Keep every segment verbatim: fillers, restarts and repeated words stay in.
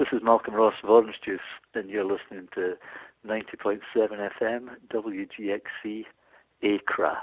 This is Malcolm Ross of Orange Juice, and you're listening to ninety point seven F M, W G X C, Accra.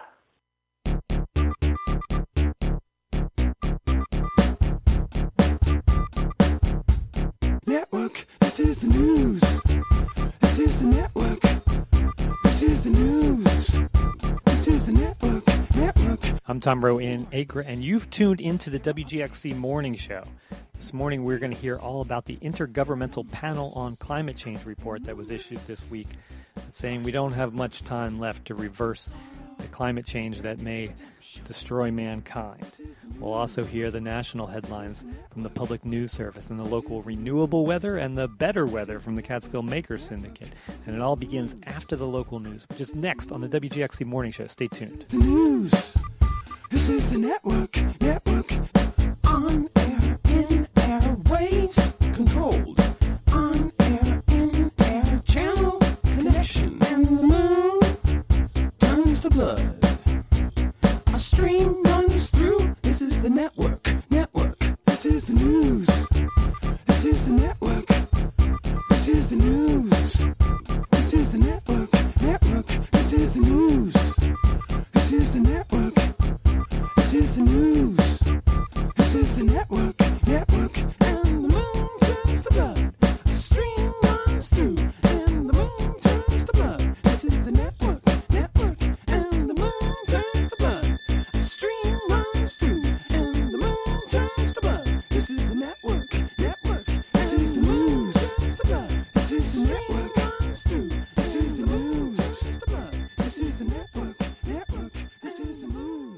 Network, this is the news. This is the network. This is the news. This is the network. Network. I'm Tom Rowe in Accra, and you've tuned into the W G X C Morning Show. This morning we're going to hear all about the Intergovernmental Panel on Climate Change report that was issued this week, saying we don't have much time left to reverse the climate change that may destroy mankind. We'll also hear the national headlines from the Public News Service and the local renewable weather and the better weather from the Catskill Maker Syndicate. And it all begins after the local news, which is next on the W G X C Morning Show. Stay tuned. The news. This is the network. Network. On air, in air, waves controlled. On air, in air, channel connection. And the moon turns to blood. A stream runs through. This is the network. Network. This is the news. This is the network. This is the news. This is the network. Network. This is the news. This is the network. This is the news. This is the network. Network. And the moon turns to blood. A stream runs through. And the moon turns to blood. This is the network. Network. And the moon turns to blood. A stream runs through. And the moon turns to blood. This is the network. Network. This is the news. This is the network. This is the news. This is the network. Network. This is the news.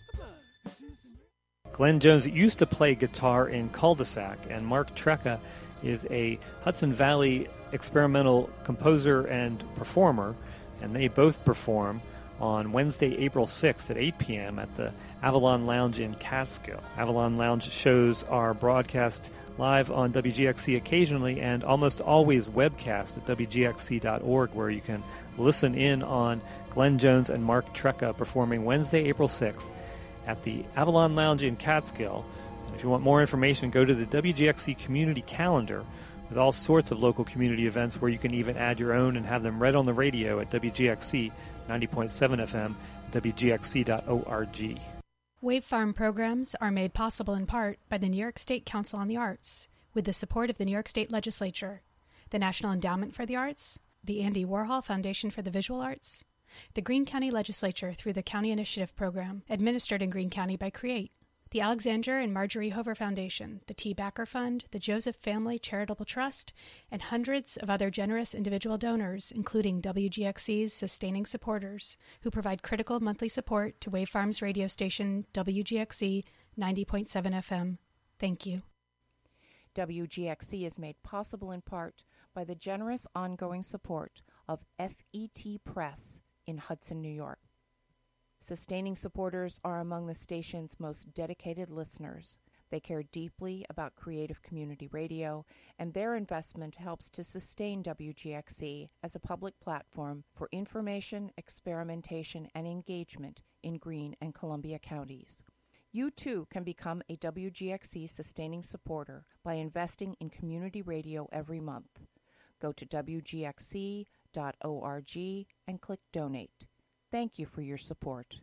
Glenn Jones used to play guitar in Cul-de-sac, and Mark Trecca is a Hudson Valley experimental composer and performer, and they both perform on Wednesday, April sixth at eight p.m. at the Avalon Lounge in Catskill. Avalon Lounge shows are broadcast live on W G X C occasionally and almost always webcast at W G X C dot org, where you can listen in on Glenn Jones and Mark Trecca performing Wednesday, April sixth at the Avalon Lounge in Catskill. And if you want more information, go to the W G X C community calendar with all sorts of local community events where you can even add your own and have them read on the radio at W G X C ninety point seven F M, W G X C dot org. Wave Farm programs are made possible in part by the New York State Council on the Arts, with the support of the New York State Legislature, the National Endowment for the Arts, the Andy Warhol Foundation for the Visual Arts, the Greene County Legislature through the County Initiative Program, administered in Greene County by CREATE, the Alexander and Marjorie Hover Foundation, the T. Backer Fund, the Joseph Family Charitable Trust, and hundreds of other generous individual donors, including W G X C's sustaining supporters, who provide critical monthly support to Wave Farm's radio station, W G X C ninety point seven F M. Thank you. W G X C is made possible in part by the generous ongoing support of F E T Press in Hudson, New York. Sustaining supporters are among the station's most dedicated listeners. They care deeply about creative community radio, and their investment helps to sustain W G X C as a public platform for information, experimentation, and engagement in Greene and Columbia counties. You too can become a W G X C sustaining supporter by investing in community radio every month. Go to W G X C dot org and click Donate. Thank you for your support.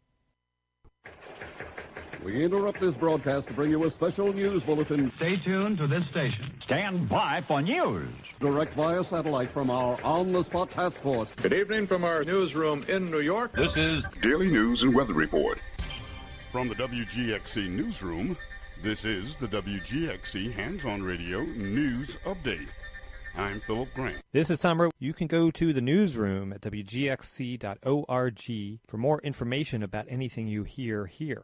We interrupt this broadcast to bring you a special news bulletin. Stay tuned to this station. Stand by for news. Direct via satellite from our on-the-spot task force. Good evening from our newsroom in New York. This is Daily News and Weather Report. From the W G X C Newsroom, this is the W G X C Hands-On Radio News Update. I'm Philip Grant. This is Tom Rowe. You can go to the newsroom at W G X C dot org for more information about anything you hear here.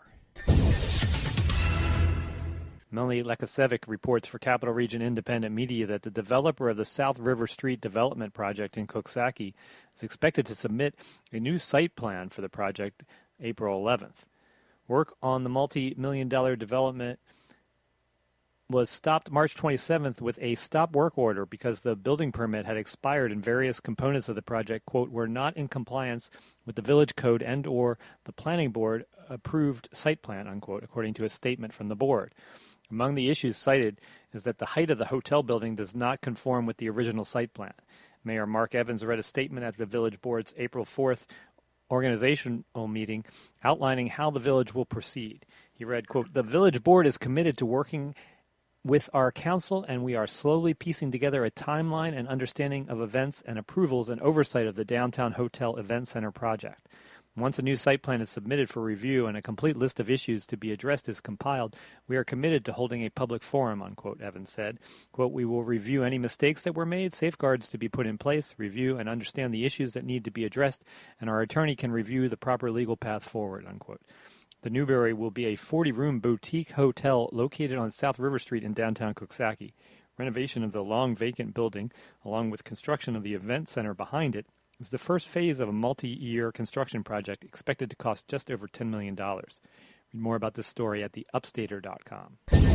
Melanie Lekasevic reports for Capital Region Independent Media that the developer of the South River Street Development Project in Coxsackie is expected to submit a new site plan for the project April eleventh. Work on the multi-million dollar development was stopped March twenty-seventh with a stop work order because the building permit had expired and various components of the project, quote, were not in compliance with the village code and or the planning board approved site plan, unquote, according to a statement from the board. Among the issues cited is that the height of the hotel building does not conform with the original site plan. Mayor Mark Evans read a statement at the Village Board's April fourth organizational meeting outlining how the village will proceed. He read, quote, "The Village Board is committed to working with our council, and we are slowly piecing together a timeline and understanding of events and approvals and oversight of the Downtown Hotel Event Center project. Once a new site plan is submitted for review and a complete list of issues to be addressed is compiled, we are committed to holding a public forum," unquote, Evans said. Quote, "We will review any mistakes that were made, safeguards to be put in place, review and understand the issues that need to be addressed, and our attorney can review the proper legal path forward," unquote. The Newberry will be a forty-room boutique hotel located on South River Street in downtown Coxsackie. Renovation of the long vacant building, along with construction of the event center behind it, is the first phase of a multi-year construction project expected to cost just over ten million dollars. Read more about this story at the upstater dot com.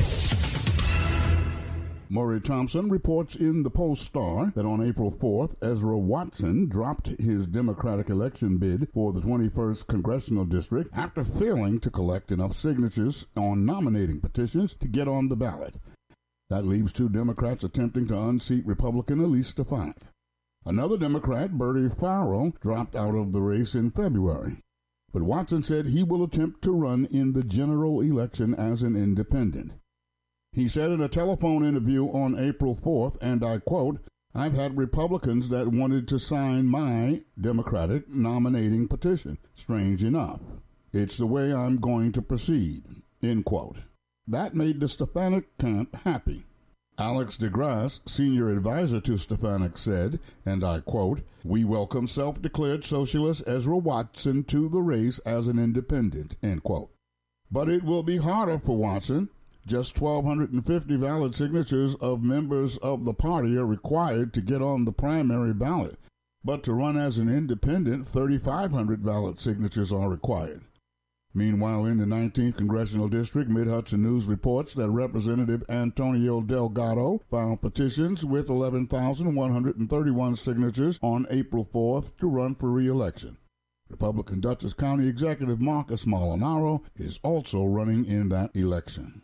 Murray Thompson reports in the Post-Star that on April fourth, Ezra Watson dropped his Democratic election bid for the twenty-first Congressional District after failing to collect enough signatures on nominating petitions to get on the ballot. That leaves two Democrats attempting to unseat Republican Elise Stefanik. Another Democrat, Bertie Farrell, dropped out of the race in February. But Watson said he will attempt to run in the general election as an independent. He said in a telephone interview on April fourth, and I quote, "I've had Republicans that wanted to sign my Democratic nominating petition. Strange enough. It's the way I'm going to proceed," end quote. That made the Stefanik camp happy. Alex DeGrasse, senior advisor to Stefanik, said, and I quote, "We welcome self-declared socialist Ezra Watson to the race as an independent," end quote. But it will be harder for Watson. Just one thousand two hundred fifty valid signatures of members of the party are required to get on the primary ballot. But to run as an independent, three thousand five hundred valid signatures are required. Meanwhile, in the nineteenth Congressional District, Mid-Hudson News reports that Representative Antonio Delgado filed petitions with eleven thousand one hundred thirty-one signatures on April fourth to run for re-election. Republican Dutchess County Executive Marcus Molinaro is also running in that election.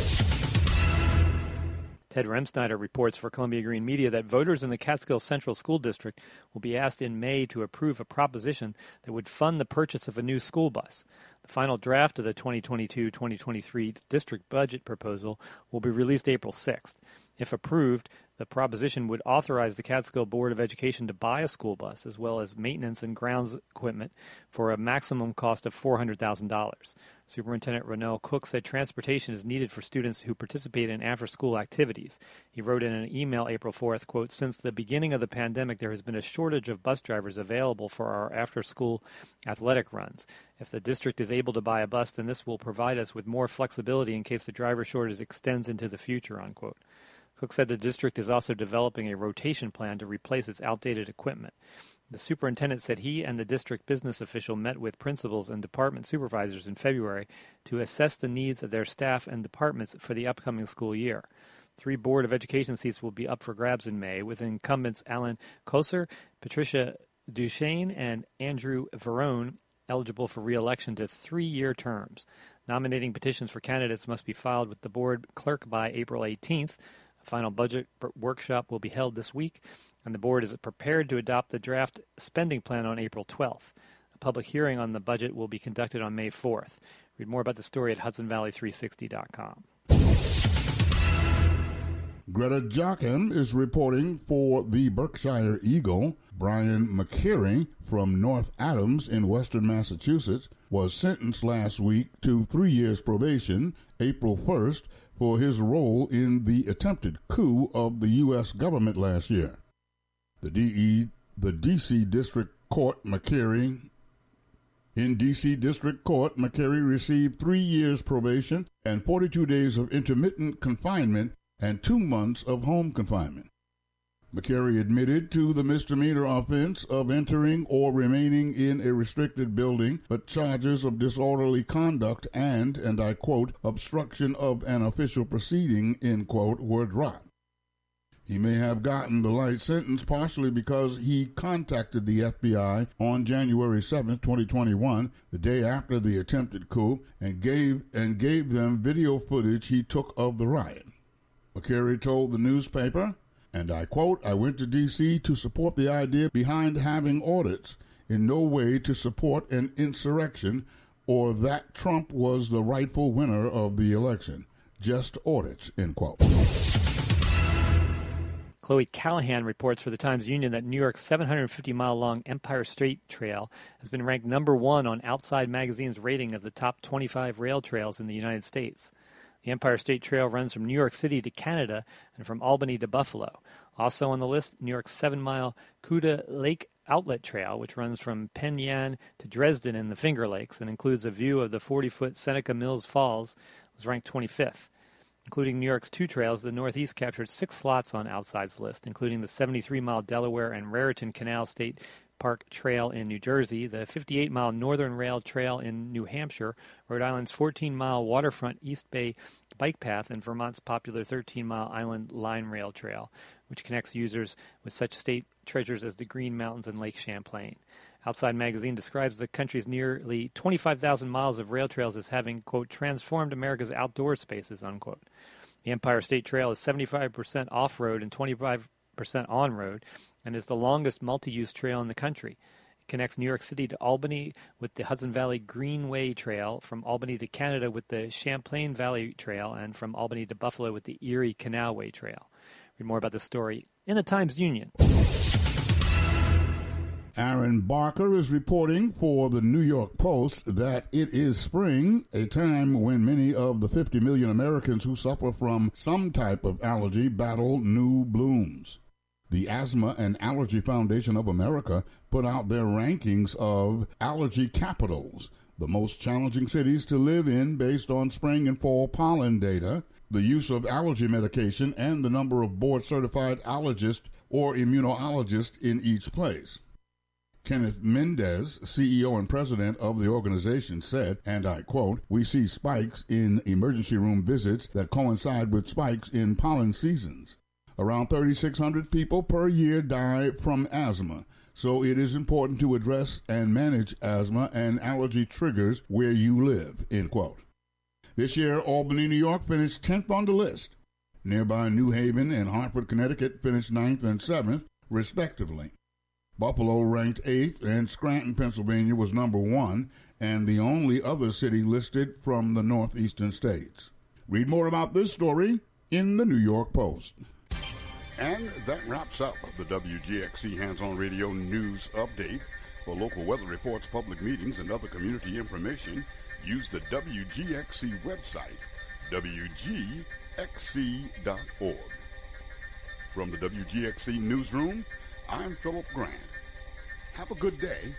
Ted Remsnyder reports for Columbia Green Media that voters in the Catskill Central School District will be asked in May to approve a proposition that would fund the purchase of a new school bus. The final draft of the twenty twenty-two twenty twenty-three district budget proposal will be released April sixth. If approved, the proposition would authorize the Catskill Board of Education to buy a school bus as well as maintenance and grounds equipment for a maximum cost of four hundred thousand dollars. Superintendent Ronell Cook said transportation is needed for students who participate in after-school activities. He wrote in an email April fourth, quote, "Since the beginning of the pandemic, there has been a shortage of bus drivers available for our after-school athletic runs. If the district is able to buy a bus, then this will provide us with more flexibility in case the driver shortage extends into the future," unquote. Cook said the district is also developing a rotation plan to replace its outdated equipment. The superintendent said he and the district business official met with principals and department supervisors in February to assess the needs of their staff and departments for the upcoming school year. Three Board of Education seats will be up for grabs in May, with incumbents Alan Koser, Patricia Duchesne, and Andrew Verone eligible for re-election to three-year terms. Nominating petitions for candidates must be filed with the board clerk by April eighteenth. A final budget workshop will be held this week, and the board is prepared to adopt the draft spending plan on April twelfth. A public hearing on the budget will be conducted on May fourth. Read more about the story at Hudson Valley three sixty dot com. Greta Jocham is reporting for the Berkshire Eagle. Brian McCary from North Adams in western Massachusetts was sentenced last week to three years probation, April first, for his role in the attempted coup of the U S government last year. The D E, the D C District Court, McCary, in D C District Court, McCary received three years probation and forty-two days of intermittent confinement and two months of home confinement. McCary admitted to the misdemeanor offense of entering or remaining in a restricted building, but charges of disorderly conduct and, and I quote, obstruction of an official proceeding, end quote, were dropped. He may have gotten the light sentence partially because he contacted the F B I on January seventh, twenty twenty-one, the day after the attempted coup, and gave and gave them video footage he took of the riot. McCary told the newspaper, and I quote, "I went to D C to support the idea behind having audits, in no way to support an insurrection or that Trump was the rightful winner of the election. Just audits," end quote. Chloe Callahan reports for the Times-Union that New York's seven hundred fifty mile long Empire State Trail has been ranked number one on Outside Magazine's rating of the top twenty-five rail trails in the United States. The Empire State Trail runs from New York City to Canada and from Albany to Buffalo. Also on the list, New York's seven mile Cuda Lake Outlet Trail, which runs from Penn Yan to Dresden and the Finger Lakes and includes a view of the forty foot Seneca Mills Falls, was ranked twenty-fifth. Including New York's two trails, the Northeast captured six slots on Outside's list, including the seventy-three mile Delaware and Raritan Canal State Park Trail in New Jersey, the fifty-eight mile Northern Rail Trail in New Hampshire, Rhode Island's fourteen mile Waterfront East Bay Bike Path, and Vermont's popular thirteen mile Island Line Rail Trail, which connects users with such state treasures as the Green Mountains and Lake Champlain. Outside Magazine describes the country's nearly twenty-five thousand miles of rail trails as having, quote, transformed America's outdoor spaces, unquote. The Empire State Trail is seventy-five percent off-road and twenty-five percent on-road and is the longest multi-use trail in the country. It connects New York City to Albany with the Hudson Valley Greenway Trail, from Albany to Canada with the Champlain Valley Trail, and from Albany to Buffalo with the Erie Canalway Trail. Read more about this story in the Times-Union. Aaron Barker is reporting for the New York Post that it is spring, a time when many of the fifty million Americans who suffer from some type of allergy battle new blooms. The Asthma and Allergy Foundation of America put out their rankings of allergy capitals, the most challenging cities to live in based on spring and fall pollen data, the use of allergy medication, and the number of board-certified allergists or immunologists in each place. Kenneth Mendez, C E O and president of the organization, said, and I quote, "We see spikes in emergency room visits that coincide with spikes in pollen seasons. Around thirty-six hundred people per year die from asthma, so it is important to address and manage asthma and allergy triggers where you live," end quote. This year, Albany, New York finished tenth on the list. Nearby New Haven and Hartford, Connecticut finished ninth and seventh, respectively. Buffalo ranked eighth, and Scranton, Pennsylvania was number one, and the only other city listed from the northeastern states. Read more about this story in the New York Post. And that wraps up the W G X C Hands-On Radio News Update. For local weather reports, public meetings, and other community information, use the W G X C website, W G X C dot org. From the W G X C Newsroom, I'm Philip Grant. Have a good day.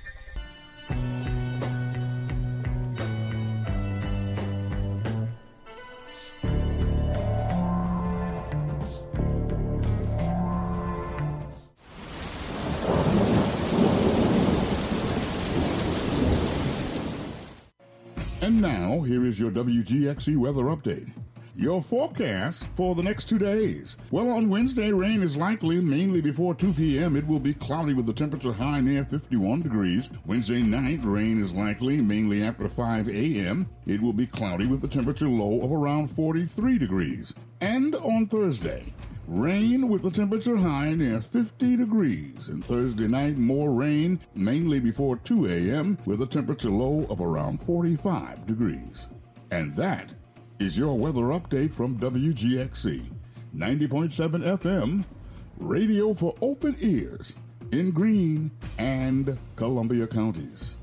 And now, here is your W G X C weather update. Your forecast for the next two days. Well, on Wednesday, rain is likely mainly before two p.m. It will be cloudy with the temperature high near fifty-one degrees. Wednesday night, rain is likely mainly after five a.m. It will be cloudy with the temperature low of around forty-three degrees. And on Thursday, rain with the temperature high near fifty degrees. And Thursday night, more rain mainly before two a.m. with a temperature low of around forty-five degrees. And that is your weather update from W G X C, ninety point seven F M, radio for open ears in Greene and Columbia counties.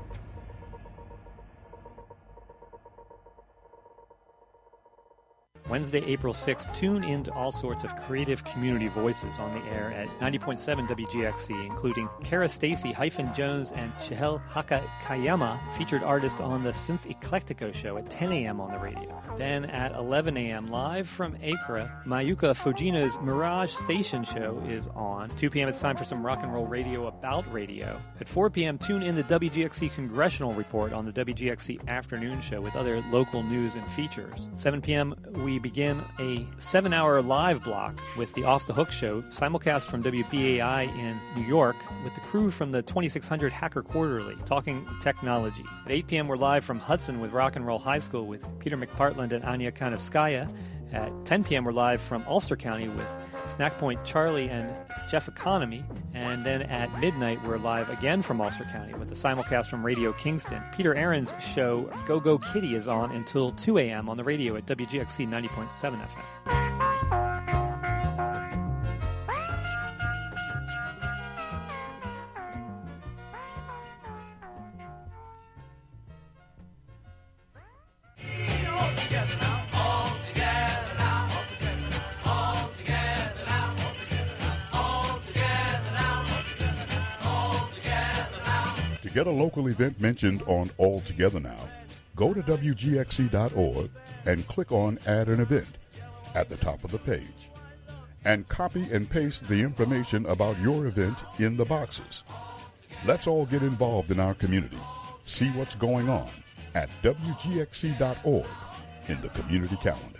Wednesday, April sixth, tune into all sorts of creative community voices on the air at ninety point seven W G X C, including Kara Stacy, Hyphen Jones, and Shahel Hakakayama, featured artist on the Synth Eclectico show at ten a.m. on the radio. Then at eleven a.m. live from Accra, Mayuka Fujina's Mirage Station show is on. two p.m. it's time for some rock and roll radio about radio. At four p.m. tune in the W G X C Congressional Report on the W G X C Afternoon Show with other local news and features. At seven p.m. we we begin a seven-hour live block with the Off the Hook Show, simulcast from W B A I in New York with the crew from the twenty-six hundred Hacker Quarterly, talking technology. At eight p.m., we're live from Hudson with Rock and Roll High School with Peter McPartland and Anya Kanevskaya. At ten p.m., we're live from Ulster County with Snack Point Charlie and Jeff Economy. And then at midnight, we're live again from Ulster County with a simulcast from Radio Kingston. Peter Aaron's show, Go Go Kitty, is on until two a.m. on the radio at W G X C ninety point seven F M. To get a local event mentioned on All Together Now, go to W G X C dot org and click on Add an Event at the top of the page. And copy and paste the information about your event in the boxes. Let's all get involved in our community. See what's going on at W G X C dot org in the community calendar.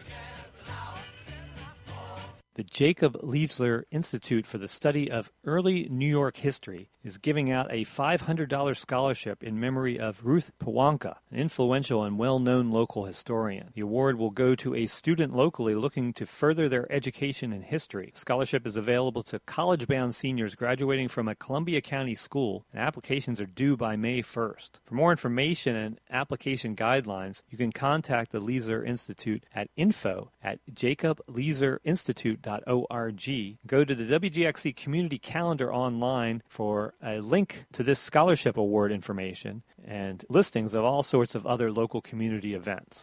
The Jacob Leisler Institute for the Study of Early New York History is giving out a five hundred dollars scholarship in memory of Ruth Pawanka, an influential and well-known local historian. The award will go to a student locally looking to further their education in history. The scholarship is available to college-bound seniors graduating from a Columbia County school, and applications are due by May first. For more information and application guidelines, you can contact the Leisler Institute at info at jacob leisler institute dot org. Go to the W G X C Community Calendar online for a link to this scholarship award information and listings of all sorts of other local community events.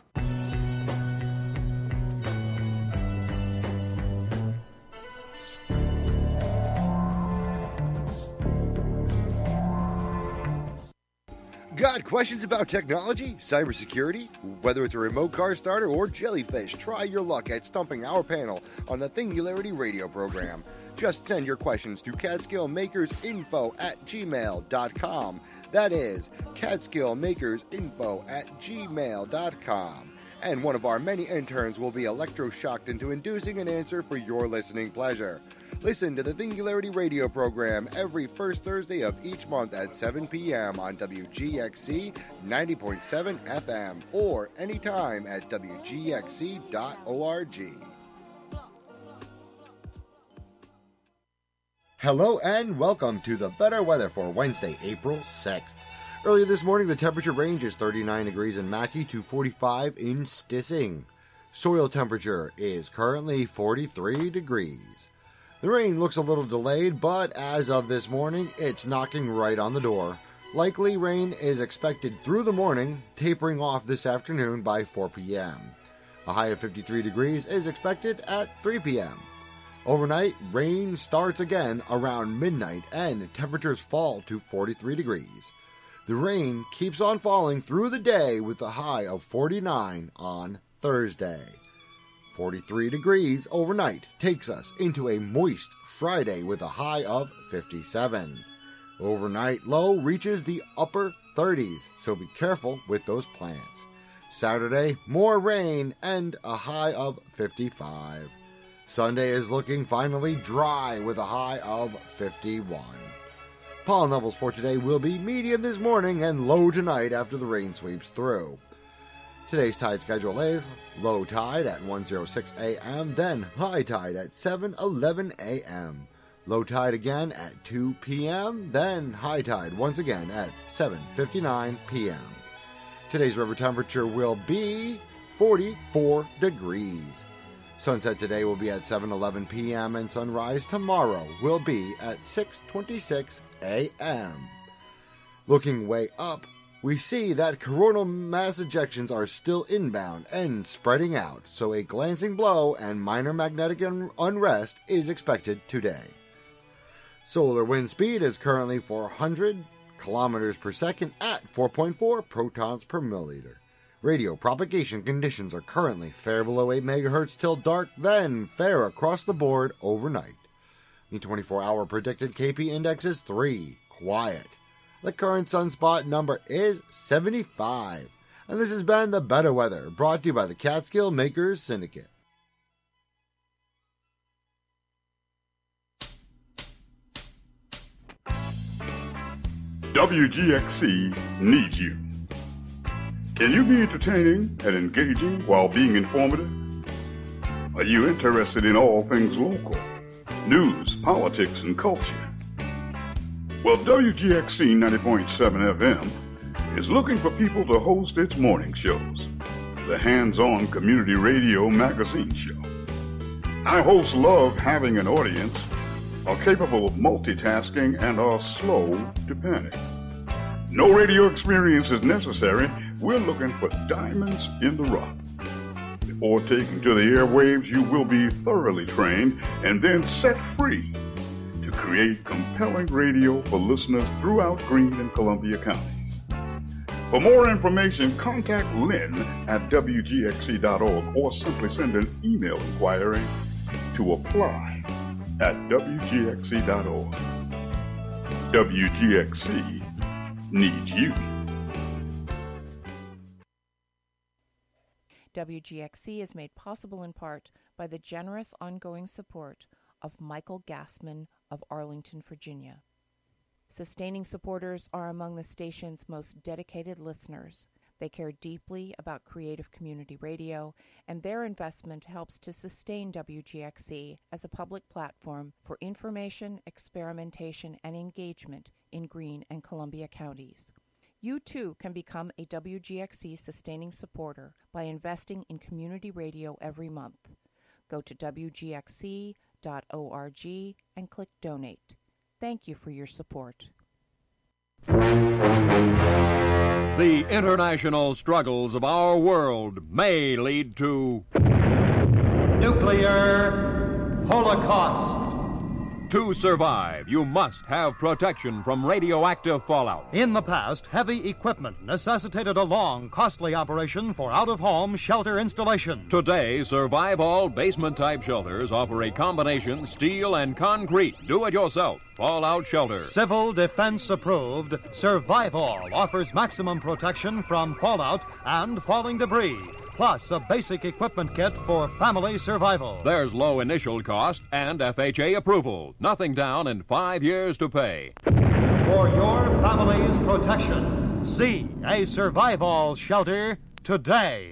Got questions about technology, cybersecurity? Whether it's a remote car starter or jellyfish, try your luck at stumping our panel on the Thingularity radio program. Just send your questions to catskillmakersinfo at gmail dot com. That is catskillmakersinfo at gmail dot com. And one of our many interns will be electroshocked into inducing an answer for your listening pleasure. Listen to the Thingularity radio program every first Thursday of each month at seven p.m. on W G X C ninety point seven F M or anytime at W G X C dot org. Hello and welcome to the Better Weather for Wednesday, April sixth. Earlier this morning, the temperature range is thirty-nine degrees in Mackay to forty-five in Stissing. Soil temperature is currently forty-three degrees. The rain looks a little delayed, but as of this morning, it's knocking right on the door. Likely rain is expected through the morning, tapering off this afternoon by four p.m. A high of fifty-three degrees is expected at three p.m. Overnight, rain starts again around midnight and temperatures fall to forty-three degrees. The rain keeps on falling through the day with a high of forty-nine on Thursday. forty-three degrees overnight takes us into a moist Friday with a high of fifty-seven. Overnight low reaches the upper thirties, so be careful with those plants. Saturday, more rain and a high of fifty-five. Sunday is looking finally dry with a high of fifty-one. Pollen levels for today will be medium this morning and low tonight after the rain sweeps through. Today's tide schedule is low tide at one oh six a.m., then high tide at seven eleven a.m. Low tide again at two p.m., then high tide once again at seven fifty-nine p.m. Today's river temperature will be forty-four degrees. Sunset today will be at seven eleven p.m. and sunrise tomorrow will be at six twenty-six a.m. Looking way up, we see that coronal mass ejections are still inbound and spreading out, so a glancing blow and minor magnetic un- unrest is expected today. Solar wind speed is currently four hundred kilometers per second at four point four protons per milliliter. Radio propagation conditions are currently fair below eight megahertz till dark, then fair across the board overnight. The twenty-four hour predicted K P index is three, quiet. The current sunspot number is seventy-five. And this has been the Better Weather, brought to you by the Catskill Makers Syndicate. W G X C needs you. Can you be entertaining and engaging while being informative? Are you interested in all things local? News, politics, and culture? Well, W G X C ninety point seven F M is looking for people to host its morning shows, the hands-on community radio magazine show. Our hosts love having an audience, are capable of multitasking, and are slow to panic. No radio experience is necessary. We're looking for diamonds in the rough. Before taking to the airwaves, you will be thoroughly trained and then set free to create compelling radio for listeners throughout Greene and Columbia counties. For more information, contact Lynn at W G X C dot org or simply send an email inquiry to apply at W G X C dot org. W G X C needs you. W G X C is made possible in part by the generous ongoing support of Michael Gassman of Arlington, Virginia. Sustaining supporters are among the station's most dedicated listeners. They care deeply about creative community radio, and their investment helps to sustain W G X C as a public platform for information, experimentation, and engagement in Greene and Columbia counties. You too can become a W G X C sustaining supporter by investing in community radio every month. Go to W G X C dot org and click Donate. Thank you for your support. The international struggles of our world may lead to nuclear holocaust. To survive, you must have protection from radioactive fallout. In the past, heavy equipment necessitated a long, costly operation for out-of-home shelter installation. Today, Survivol basement-type shelters offer a combination steel and concrete do-it-yourself fallout shelter. Civil Defense approved, Survivol offers maximum protection from fallout and falling debris, plus a basic equipment kit for family survival. There's low initial cost and F H A approval. Nothing down and five years to pay. For your family's protection, see a Survivol shelter today.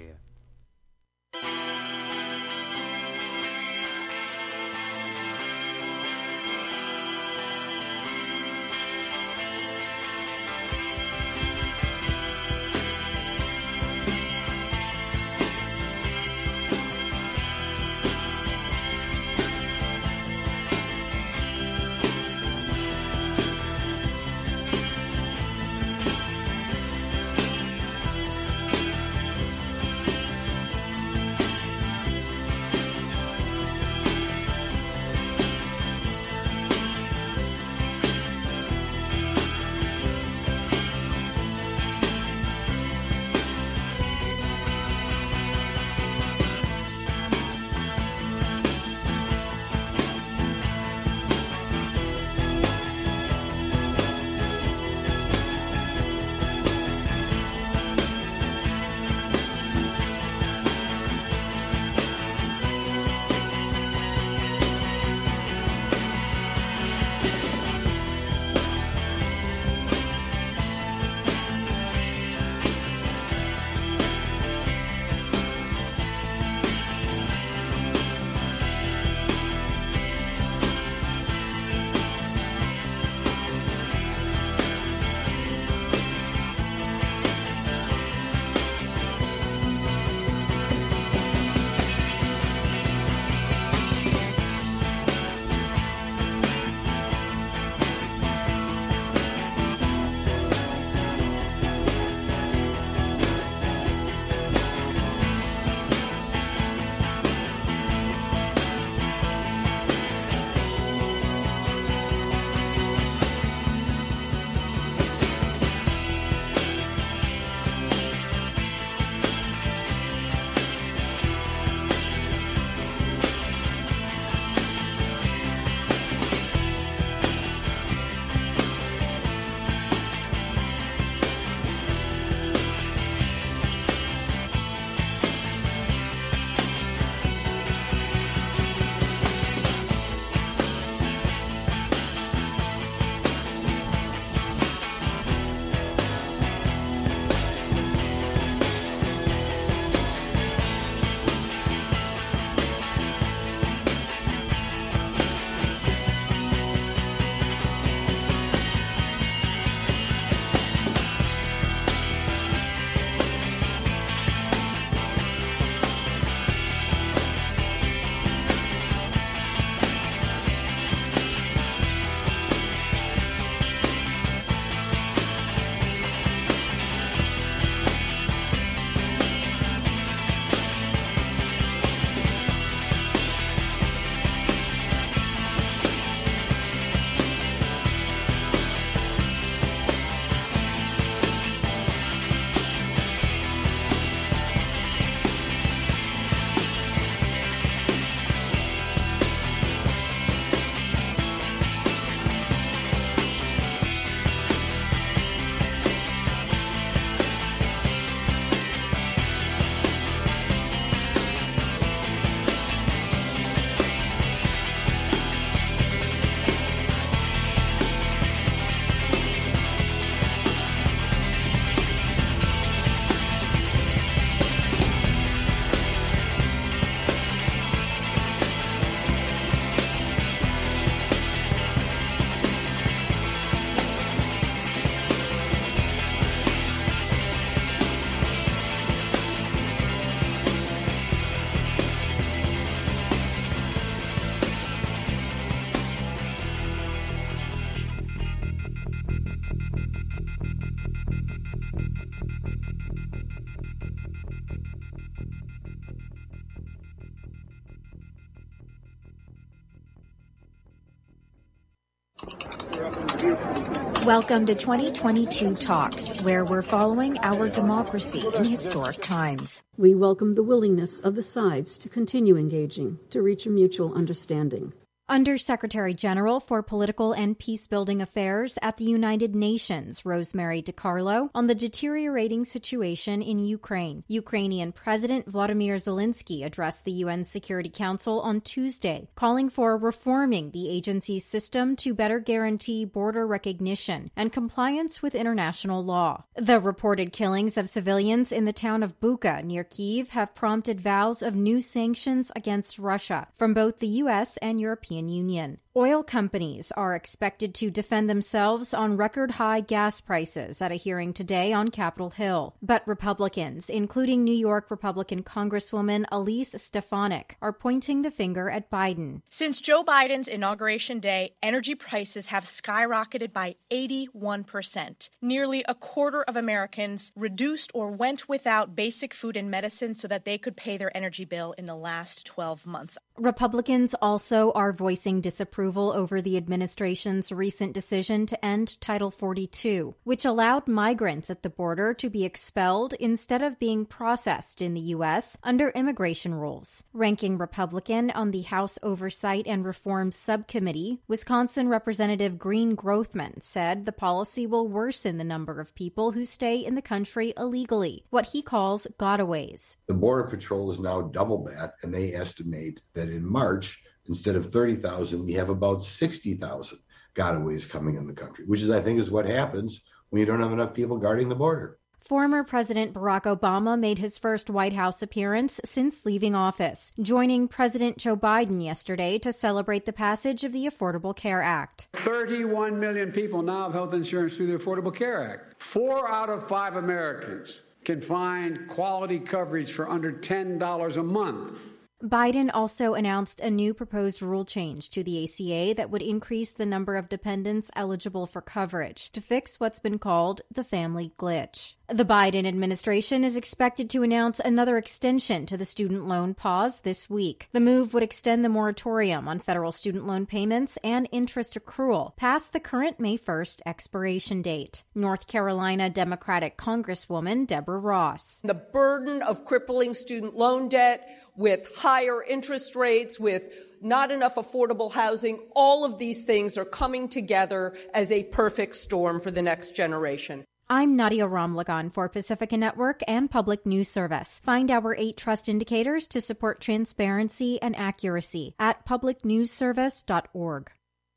Welcome to twenty twenty-two Talks, where we're following our democracy in historic times. We welcome the willingness of the sides to continue engaging, to reach a mutual understanding. Undersecretary General for Political and Peacebuilding Affairs at the United Nations, Rosemary DiCarlo, on the deteriorating situation in Ukraine. Ukrainian President Vladimir Zelensky addressed the U N Security Council on Tuesday, calling for reforming the agency's system to better guarantee border recognition and compliance with international law. The reported killings of civilians in the town of Bucha near Kyiv have prompted vows of new sanctions against Russia from both the U S and European Union. Oil companies are expected to defend themselves on record-high gas prices at a hearing today on Capitol Hill. But Republicans, including New York Republican Congresswoman Elise Stefanik, are pointing the finger at Biden. Since Joe Biden's inauguration day, energy prices have skyrocketed by eighty-one percent. Nearly a quarter of Americans reduced or went without basic food and medicine so that they could pay their energy bill in the last twelve months. Republicans also are voicing disapproval over the administration's recent decision to end Title forty-two, which allowed migrants at the border to be expelled instead of being processed in the U S under immigration rules. Ranking Republican on the House Oversight and Reform Subcommittee, Wisconsin Representative Green Grothman said the policy will worsen the number of people who stay in the country illegally, what he calls gotaways. The Border Patrol is now double that, and they estimate that in March, instead of thirty thousand, we have about sixty thousand gotaways coming in the country, which is, I think, is what happens when you don't have enough people guarding the border. Former President Barack Obama made his first White House appearance since leaving office, joining President Joe Biden yesterday to celebrate the passage of the Affordable Care Act. thirty-one million people now have health insurance through the Affordable Care Act. Four out of five Americans can find quality coverage for under ten dollars a month. Biden also announced a new proposed rule change to the A C A that would increase the number of dependents eligible for coverage to fix what's been called the family glitch. The Biden administration is expected to announce another extension to the student loan pause this week. The move would extend the moratorium on federal student loan payments and interest accrual past the current May first expiration date. North Carolina Democratic Congresswoman Deborah Ross. The burden of crippling student loan debt with higher interest rates, with not enough affordable housing, all of these things are coming together as a perfect storm for the next generation. I'm Nadia Ramlagan for Pacifica Network and Public News Service. Find our eight trust indicators to support transparency and accuracy at public news service dot org.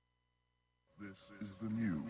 This is the news.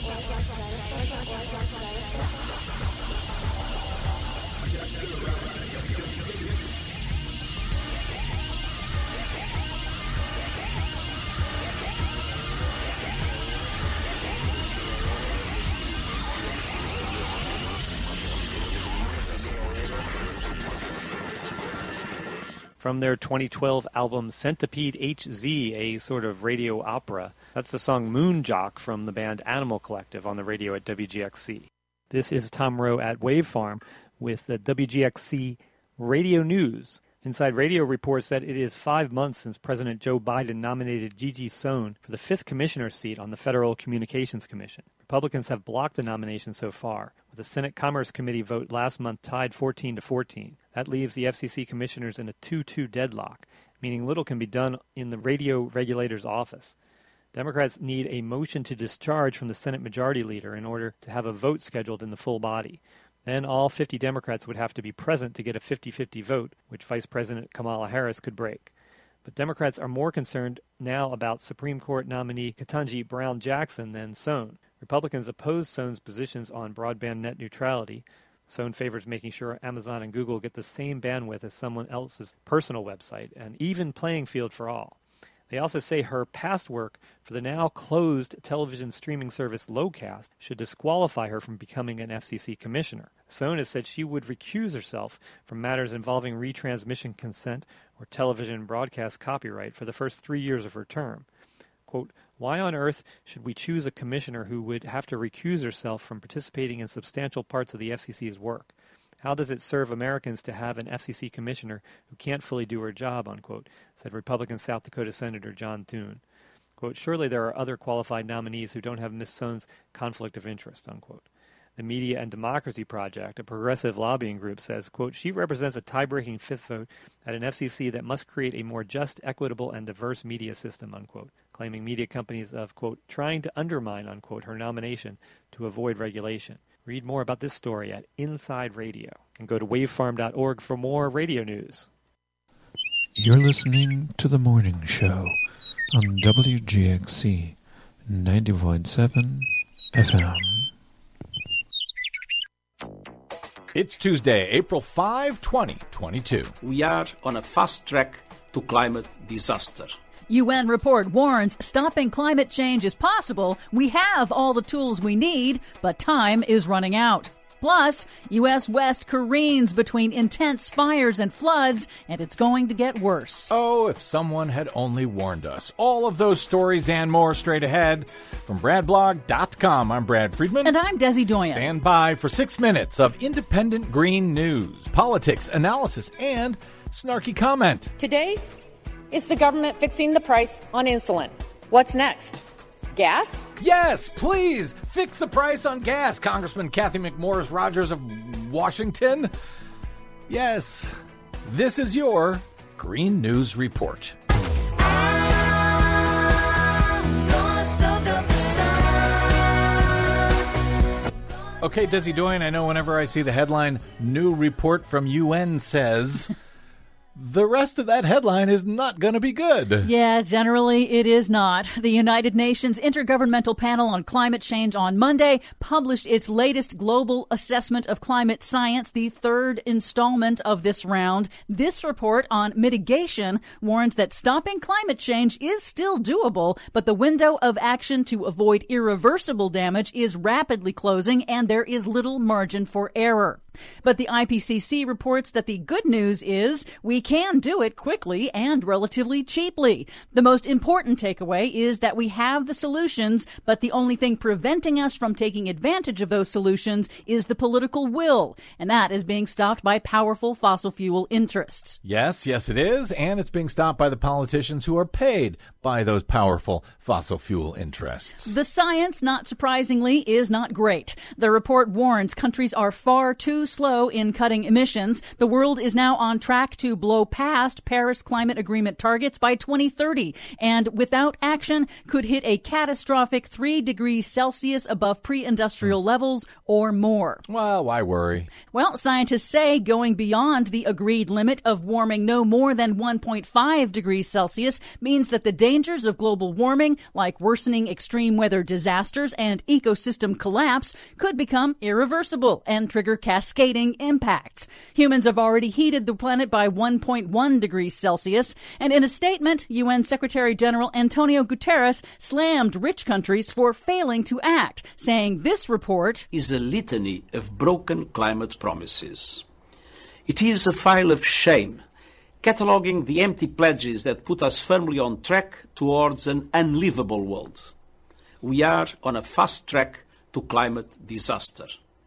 From their twenty twelve album Centipede H Z, a sort of radio opera. That's the song Moon Jock from the band Animal Collective on the radio at W G X C. This is Tom Rowe at Wave Farm with the W G X C Radio News. Inside Radio reports that it is five months since President Joe Biden nominated Gigi Sohn for the fifth commissioner seat on the Federal Communications Commission. Republicans have blocked the nomination so far, with the Senate Commerce Committee vote last month tied fourteen to fourteen. That leaves the F C C commissioners in a two two deadlock, meaning little can be done in the radio regulator's office. Democrats need a motion to discharge from the Senate Majority Leader in order to have a vote scheduled in the full body. Then all fifty Democrats would have to be present to get a fifty-fifty vote, which Vice President Kamala Harris could break. But Democrats are more concerned now about Supreme Court nominee Ketanji Brown Jackson than Sohn. Republicans oppose Sohn's positions on broadband net neutrality. Sohn favors making sure Amazon and Google get the same bandwidth as someone else's personal website, an even playing field for all. They also say her past work for the now closed television streaming service Locast should disqualify her from becoming an F C C commissioner. Sohn has said she would recuse herself from matters involving retransmission consent or television broadcast copyright for the first three years of her term. Quote, why on earth should we choose a commissioner who would have to recuse herself from participating in substantial parts of the F C C's work? How does it serve Americans to have an F C C commissioner who can't fully do her job, unquote, said Republican South Dakota Senator John Thune. Quote, surely there are other qualified nominees who don't have Miz Sohn's conflict of interest, unquote. The Media and Democracy Project, a progressive lobbying group, says, quote, she represents a tie-breaking fifth vote at an F C C that must create a more just, equitable, and diverse media system, unquote, claiming media companies of, quote, trying to undermine, unquote, her nomination to avoid regulation. Read more about this story at Inside Radio and go to wavefarm dot org for more radio news. You're listening to The Morning Show on W G X C ninety point seven F M. It's Tuesday, April fifth, twenty twenty-two. We are on a fast track to climate disaster. U N report warns stopping climate change is possible. We have all the tools we need, but time is running out. Plus, U S West careens between intense fires and floods, and it's going to get worse. Oh, if someone had only warned us. All of those stories and more straight ahead. From brad blog dot com, I'm Brad Friedman. And I'm Desi Doyen. Stand by for six minutes of independent green news, politics, analysis, and snarky comment. Today, is the government fixing the price on insulin? What's next? Gas? Yes, please fix the price on gas, Congressman Kathy McMorris Rogers of Washington. Yes, this is your Green News Report. Okay, Desi Doyen, I know whenever I see the headline, new report from U N says... the rest of that headline is not going to be good. Yeah, generally it is not. The United Nations Intergovernmental Panel on Climate Change on Monday published its latest global assessment of climate science, the third installment of this round. This report on mitigation warns that stopping climate change is still doable, but the window of action to avoid irreversible damage is rapidly closing, and there is little margin for error. But the I P C C reports that the good news is we can do it quickly and relatively cheaply. The most important takeaway is that we have the solutions, but the only thing preventing us from taking advantage of those solutions is the political will, and that is being stopped by powerful fossil fuel interests. Yes, yes it is, and it's being stopped by the politicians who are paid by those powerful fossil fuel interests. The science, not surprisingly, is not great. The report warns countries are far too slow in cutting emissions. The world is now on track to blow blow past Paris Climate Agreement targets by twenty thirty, and without action could hit a catastrophic three degrees Celsius above pre-industrial levels or more. Well, why worry? Well, scientists say going beyond the agreed limit of warming no more than one point five degrees Celsius means that the dangers of global warming, like worsening extreme weather disasters and ecosystem collapse, could become irreversible and trigger cascading impacts. Humans have already heated the planet by one point one degrees Celsius, and in a statement, U N Secretary General Antonio Guterres slammed rich countries for failing to act, saying this report is a litany of broken climate promises. It is a file of shame, cataloguing the empty pledges that put us firmly on track towards an unlivable world. We are on a fast track to climate disaster.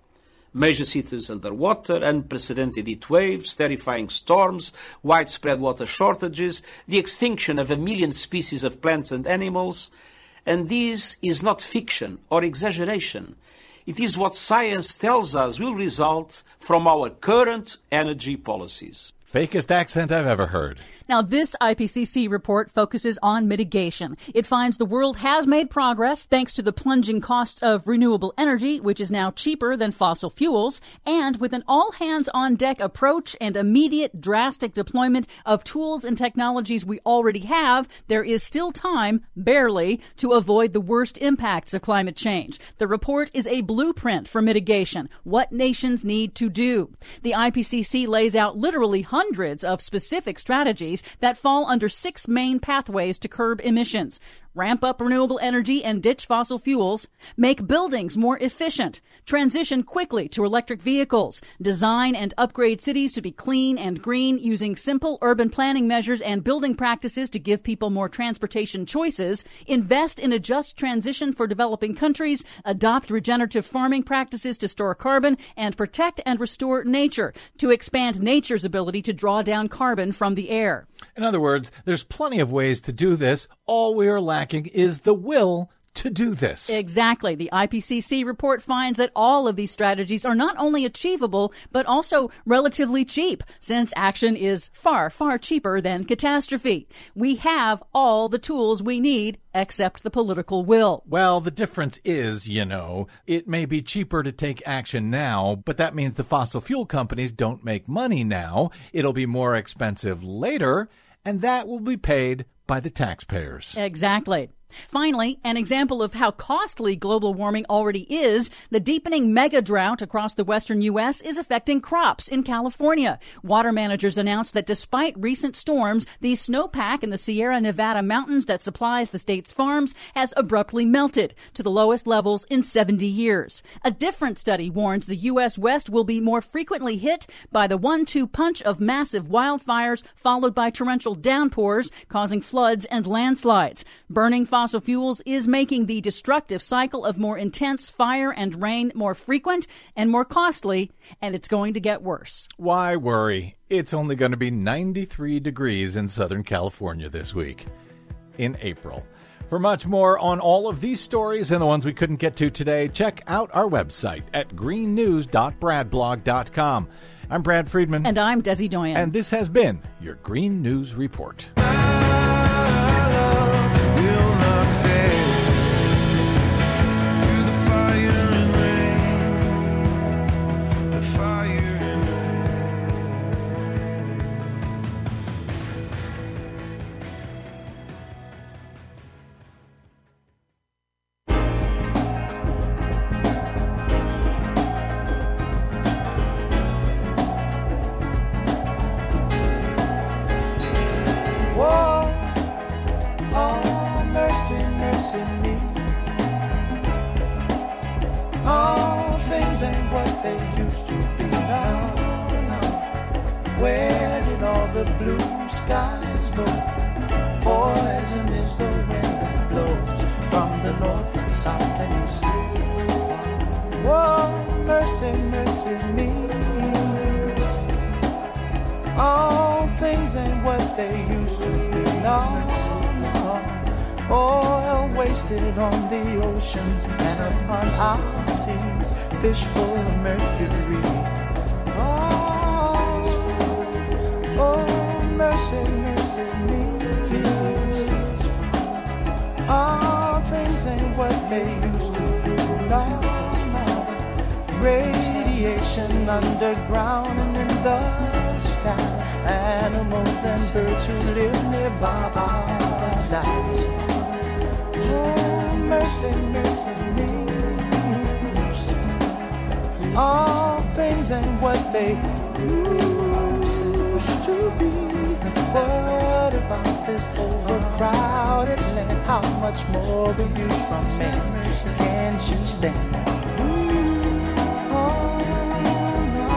Major cities underwater, unprecedented heat waves, terrifying storms, widespread water shortages, the extinction of a million species of plants and animals. And this is not fiction or exaggeration. It is what science tells us will result from our current energy policies. Fakest accent I've ever heard. Now, this I P C C report focuses on mitigation. It finds the world has made progress thanks to the plunging costs of renewable energy, which is now cheaper than fossil fuels, and with an all-hands-on-deck approach and immediate drastic deployment of tools and technologies we already have, there is still time, barely, to avoid the worst impacts of climate change. The report is a blueprint for mitigation, what nations need to do. The I P C C lays out literally hundreds of specific strategies that fall under six main pathways to curb emissions. Ramp up renewable energy and ditch fossil fuels, make buildings more efficient, transition quickly to electric vehicles, design and upgrade cities to be clean and green using simple urban planning measures and building practices to give people more transportation choices, invest in a just transition for developing countries, adopt regenerative farming practices to store carbon, and protect and restore nature to expand nature's ability to draw down carbon from the air. In other words, there's plenty of ways to do this. All we are lacking is the will to do this. Exactly. The I P C C report finds that all of these strategies are not only achievable, but also relatively cheap, since action is far, far cheaper than catastrophe. We have all the tools we need, except the political will. Well, the difference is, you know, it may be cheaper to take action now, but that means the fossil fuel companies don't make money now. It'll be more expensive later, and that will be paid by the taxpayers. Exactly. Finally, an example of how costly global warming already is, the deepening mega drought across the western U S is affecting crops in California. Water managers announced that despite recent storms, the snowpack in the Sierra Nevada mountains that supplies the state's farms has abruptly melted to the lowest levels in seventy years. A different study warns the U S West will be more frequently hit by the one two punch of massive wildfires followed by torrential downpours, causing floods and landslides. Burning fossil fuels is making the destructive cycle of more intense fire and rain more frequent and more costly, and it's going to get worse. Why worry? It's only going to be ninety-three degrees in Southern California this week, in April. For much more on all of these stories and the ones we couldn't get to today, check out our website at green news dot brad blog dot com. I'm Brad Friedman. And I'm Desi Doyen. And this has been your Green News Report. On the oceans and upon our seas, fish full of mercury. Oh, oh, mercy, mercy me. All things ain't what they used to be. No, no. Radiation underground and in the sky. Animals and birds who live nearby are dying. Oh, mercy, mercy me. All things ain't what they used to be. What about this overcrowded land? How much more will you from me? Can't you stand? Oh, no.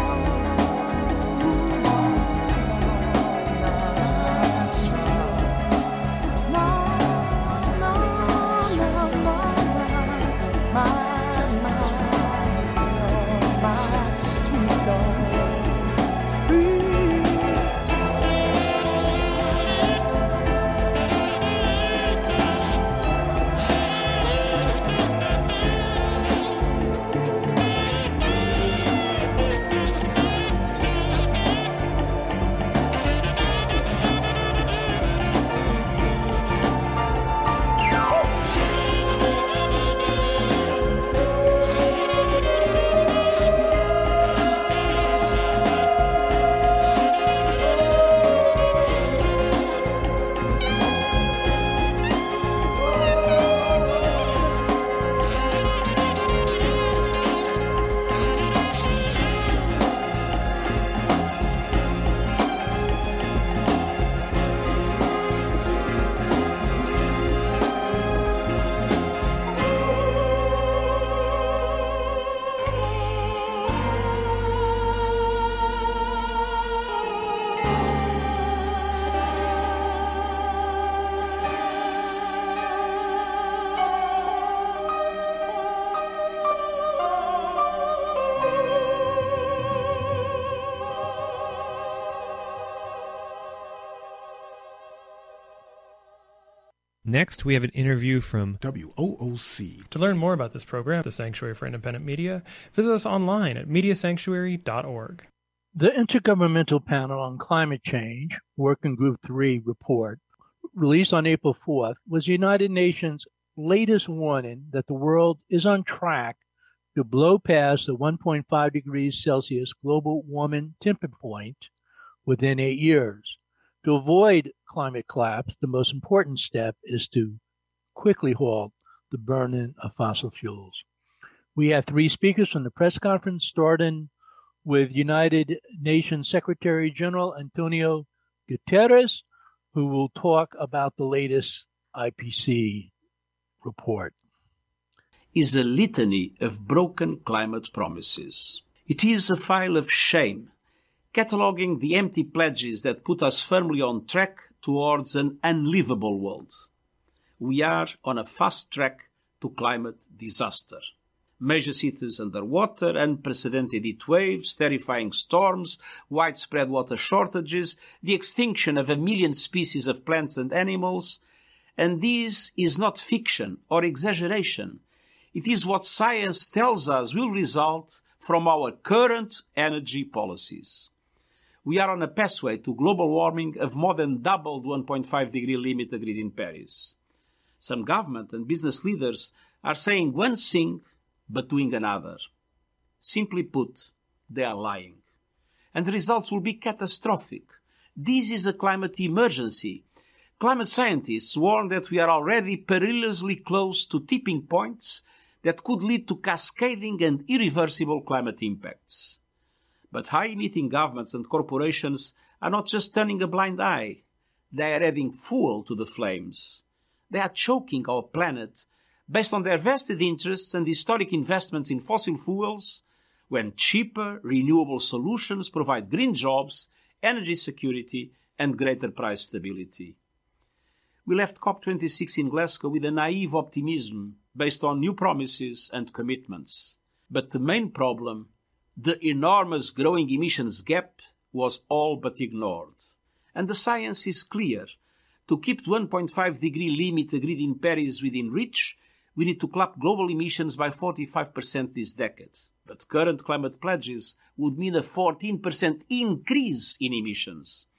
That's right. No, no, no, no, my, my, my sweet Lord. Next, we have an interview from W O O C. To learn more about this program, the Sanctuary for Independent Media, visit us online at media sanctuary dot org. The Intergovernmental Panel on Climate Change, Working Group three report, released on April fourth, was the United Nations' latest warning that the world is on track to blow past the one point five degrees Celsius global warming tipping point within eight years. To avoid climate collapse, the most important step is to quickly halt the burning of fossil fuels. We have three speakers from the press conference, starting with United Nations Secretary General Antonio Guterres, who will talk about the latest I P C C report. Is a litany of broken climate promises. It is a file of shame, cataloguing the empty pledges that put us firmly on track towards an unlivable world. We are on a fast track to climate disaster. Major cities underwater, unprecedented heat waves, terrifying storms, widespread water shortages, the extinction of a million species of plants and animals. And this is not fiction or exaggeration. It is what science tells us will result from our current energy policies. We are on a pathway to global warming of more than double the one point five degree limit agreed in Paris. Some government and business leaders are saying one thing but doing another. Simply put, they are lying. And the results will be catastrophic. This is a climate emergency. Climate scientists warn that we are already perilously close to tipping points that could lead to cascading and irreversible climate impacts. But high-emitting governments and corporations are not just turning a blind eye. They are adding fuel to the flames. They are choking our planet based on their vested interests and historic investments in fossil fuels, when cheaper, renewable solutions provide green jobs, energy security, and greater price stability. We left COP twenty-six in Glasgow with a naive optimism based on new promises and commitments. But the main problem, the enormous growing emissions gap, was all but ignored. And the science is clear. To keep the one point five degree limit agreed in Paris within reach, we need to cut global emissions by forty-five percent this decade. But current climate pledges would mean a fourteen percent increase in emissions.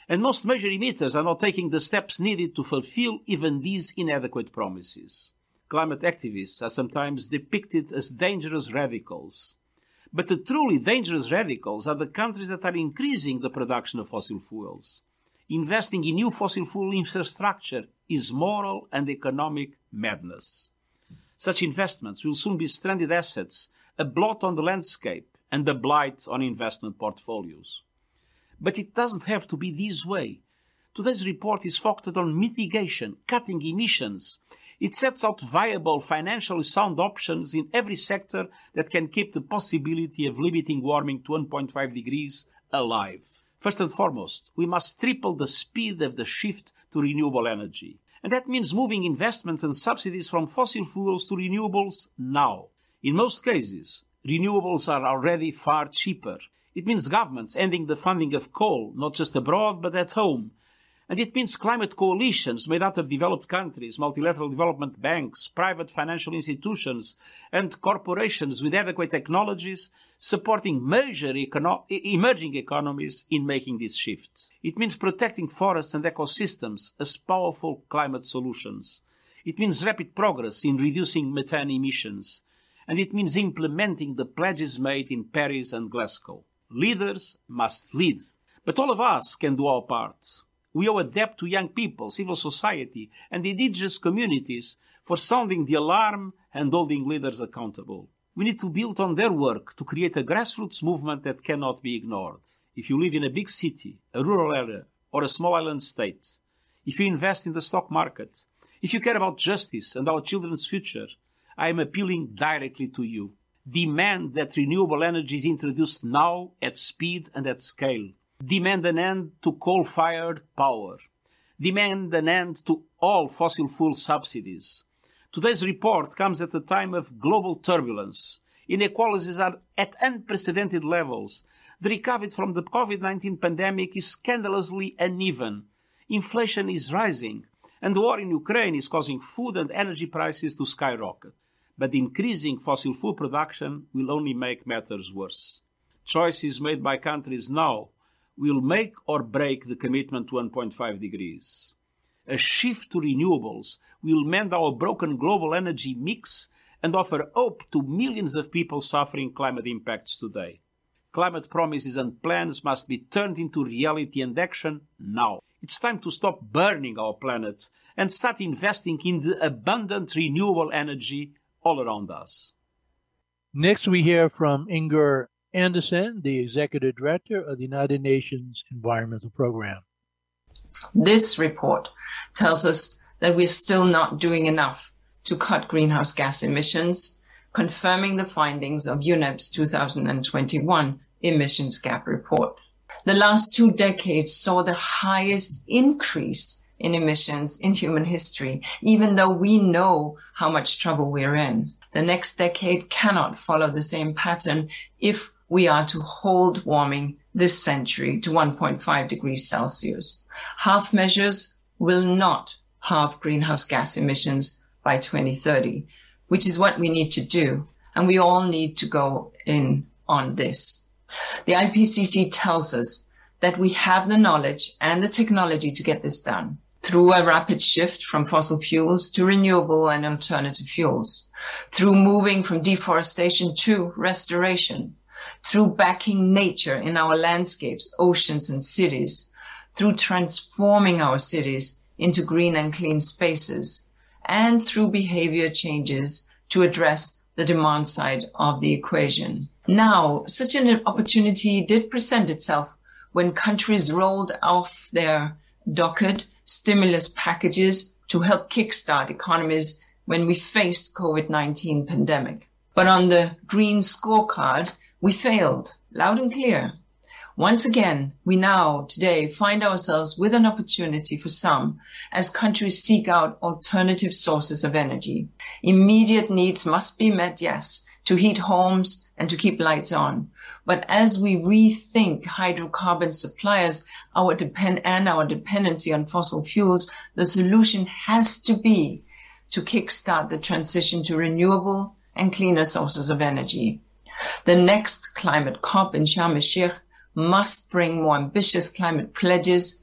And most major emitters are not taking the steps needed to fulfill even these inadequate promises. Climate activists are sometimes depicted as dangerous radicals. But the truly dangerous radicals are the countries that are increasing the production of fossil fuels. Investing in new fossil fuel infrastructure is moral and economic madness. Such investments will soon be stranded assets, a blot on the landscape, and a blight on investment portfolios. But it doesn't have to be this way. Today's report is focused on mitigation, cutting emissions. It sets out viable, financially sound options in every sector that can keep the possibility of limiting warming to one point five degrees alive. First and foremost, we must triple the speed of the shift to renewable energy. And that means moving investments and subsidies from fossil fuels to renewables now. In most cases, renewables are already far cheaper. It means governments ending the funding of coal, not just abroad, but at home. And it means climate coalitions made up of developed countries, multilateral development banks, private financial institutions, and corporations with adequate technologies supporting major econo- emerging economies in making this shift. It means protecting forests and ecosystems as powerful climate solutions. It means rapid progress in reducing methane emissions. And it means implementing the pledges made in Paris and Glasgow. Leaders must lead. But all of us can do our part. We owe a debt to young people, civil society, and indigenous communities for sounding the alarm and holding leaders accountable. We need to build on their work to create a grassroots movement that cannot be ignored. If you live in a big city, a rural area, or a small island state, if you invest in the stock market, if you care about justice and our children's future, I am appealing directly to you. Demand that renewable energy is introduced now at speed and at scale. Demand an end to coal-fired power. Demand an end to all fossil fuel subsidies. Today's report comes at a time of global turbulence. Inequalities are at unprecedented levels. The recovery from the COVID nineteen pandemic is scandalously uneven. Inflation is rising, and the war in Ukraine is causing food and energy prices to skyrocket. But increasing fossil fuel production will only make matters worse. Choices made by countries now will make or break the commitment to one point five degrees. A shift to renewables will mend our broken global energy mix and offer hope to millions of people suffering climate impacts today. Climate promises and plans must be turned into reality and action now. It's time to stop burning our planet and start investing in the abundant renewable energy all around us. Next, we hear from Inger Anderson, the Executive Director of the United Nations Environmental Program. This report tells us that we're still not doing enough to cut greenhouse gas emissions, confirming the findings of U N E P's two thousand twenty-one emissions gap report. The last two decades saw the highest increase in emissions in human history, even though we know how much trouble we're in. The next decade cannot follow the same pattern if we are to hold warming this century to one point five degrees Celsius. Half measures will not halve greenhouse gas emissions by twenty thirty, which is what we need to do, and we all need to go in on this. The I P C C tells us that we have the knowledge and the technology to get this done through a rapid shift from fossil fuels to renewable and alternative fuels, through moving from deforestation to restoration, through backing nature in our landscapes, oceans, and cities, through transforming our cities into green and clean spaces, and through behavior changes to address the demand side of the equation. Now, such an opportunity did present itself when countries rolled off their docket stimulus packages to help kickstart economies when we faced COVID nineteen pandemic. But on the green scorecard, we failed, loud and clear. Once again, we now, today, find ourselves with an opportunity for some as countries seek out alternative sources of energy. Immediate needs must be met, yes, to heat homes and to keep lights on. But as we rethink hydrocarbon suppliers our depend- and our dependency on fossil fuels, the solution has to be to kickstart the transition to renewable and cleaner sources of energy. The next climate COP in Sharm el-Sheikh must bring more ambitious climate pledges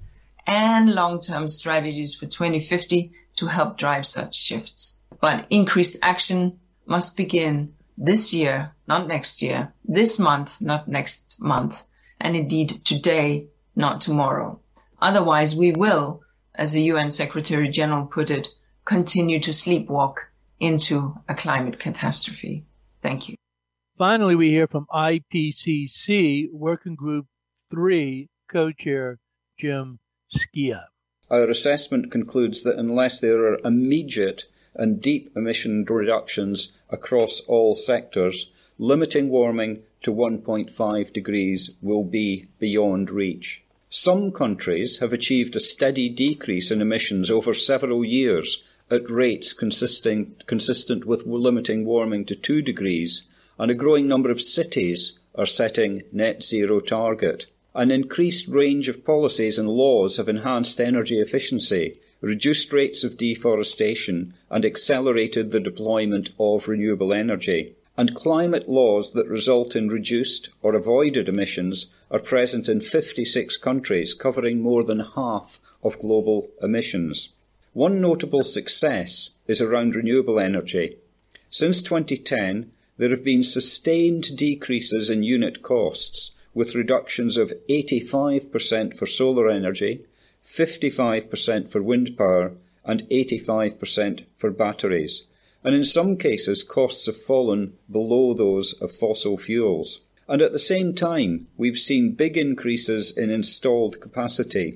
and long-term strategies for twenty fifty to help drive such shifts. But increased action must begin this year, not next year, this month, not next month, and indeed today, not tomorrow. Otherwise, we will, as the U N Secretary General put it, continue to sleepwalk into a climate catastrophe. Thank you. Finally, we hear from I P C C Working Group three co-chair Jim Skia. Our assessment concludes that unless there are immediate and deep emission reductions across all sectors, limiting warming to one point five degrees will be beyond reach. Some countries have achieved a steady decrease in emissions over several years at rates consistent, consistent with limiting warming to two degrees, and a growing number of cities are setting net zero target. An increased range of policies and laws have enhanced energy efficiency, reduced rates of deforestation, and accelerated the deployment of renewable energy. And climate laws that result in reduced or avoided emissions are present in fifty-six countries, covering more than half of global emissions. One notable success is around renewable energy. Since twenty ten, there have been sustained decreases in unit costs, with reductions of eighty-five percent for solar energy, fifty-five percent for wind power, and eighty-five percent for batteries. And in some cases, costs have fallen below those of fossil fuels. And at the same time, we've seen big increases in installed capacity,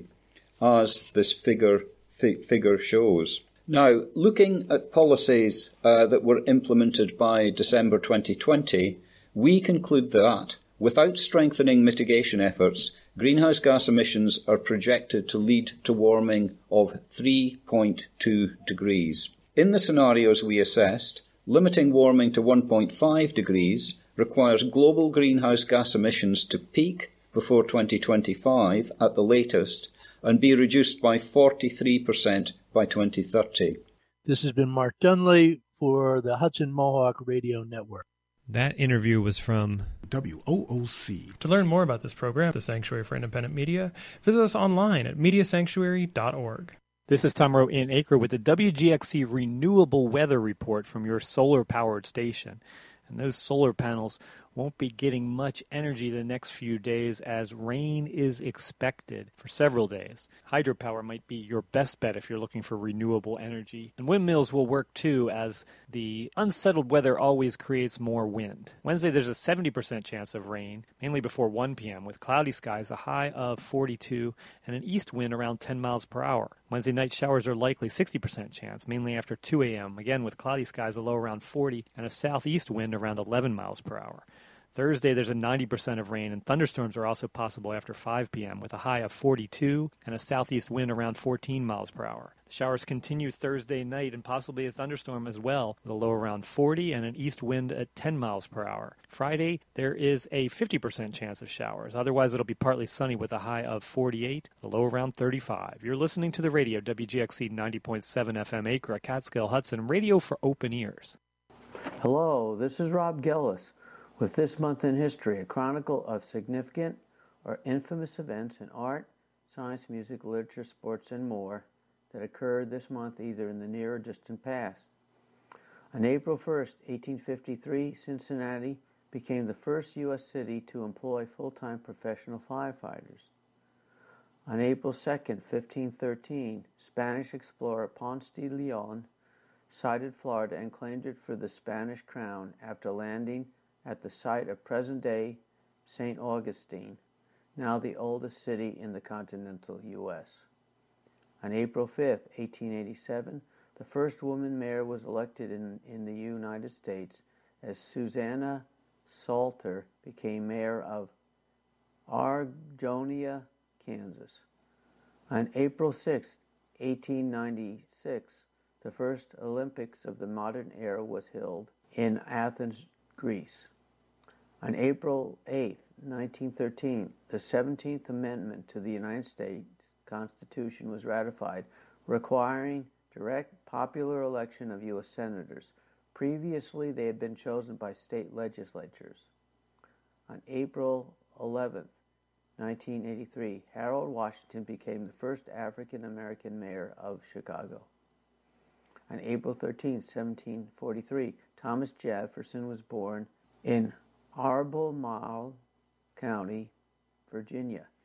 as this figure, fi- figure shows. Now, looking at policies uh, that were implemented by December twenty twenty, we conclude that, without strengthening mitigation efforts, greenhouse gas emissions are projected to lead to warming of three point two degrees. In the scenarios we assessed, limiting warming to one point five degrees requires global greenhouse gas emissions to peak before twenty twenty-five at the latest and be reduced by forty-three percent by twenty thirty. This has been Mark Dunley for the Hudson Mohawk Radio Network. That interview was from W O O C. To learn more about this program, the Sanctuary for Independent Media, visit us online at media sanctuary dot org. This is Tom Rowe in Acre with the W G X C Renewable Weather Report from your solar-powered station. And those solar panels won't be getting much energy the next few days as rain is expected for several days. Hydropower might be your best bet if you're looking for renewable energy. And windmills will work too, as the unsettled weather always creates more wind. Wednesday there's a seventy percent chance of rain, mainly before one p.m., with cloudy skies, a high of forty-two, and an east wind around ten miles per hour. Wednesday night showers are likely, sixty percent chance, mainly after two a.m., again with cloudy skies, a low around forty, and a southeast wind around eleven miles per hour. Thursday, there's a ninety percent of rain, and thunderstorms are also possible after five p.m. with a high of forty-two and a southeast wind around fourteen miles per hour. The showers continue Thursday night and possibly a thunderstorm as well, with a low around forty and an east wind at ten miles per hour. Friday, there is a fifty percent chance of showers. Otherwise, it'll be partly sunny with a high of forty-eight, a low around thirty-five. You're listening to the radio, W G X C ninety point seven F M Acre, Catskill Hudson, radio for open ears. Hello, this is Rob Gillis with This Month in History, a chronicle of significant or infamous events in art, science, music, literature, sports, and more that occurred this month either in the near or distant past. On April first, eighteen fifty-three, Cincinnati became the first U S city to employ full-time professional firefighters. On April second, fifteen thirteen, Spanish explorer Ponce de Leon sighted Florida and claimed it for the Spanish crown after landing at the site of present-day Saint Augustine, now the oldest city in the continental U S On April fifth, eighteen eighty-seven, the first woman mayor was elected in, in the United States as Susanna Salter became mayor of Argonia, Kansas. On April sixth, eighteen ninety-six, the first Olympics of the modern era was held in Athens, Greece. On April eighth, nineteen thirteen, the seventeenth Amendment to the United States Constitution was ratified, requiring direct popular election of U S senators. Previously, they had been chosen by state legislatures. On April eleventh, nineteen eighty-three, Harold Washington became the first African American mayor of Chicago. On April thirteenth, seventeen forty-three, Thomas Jefferson was born in Albemarle County, Virginia.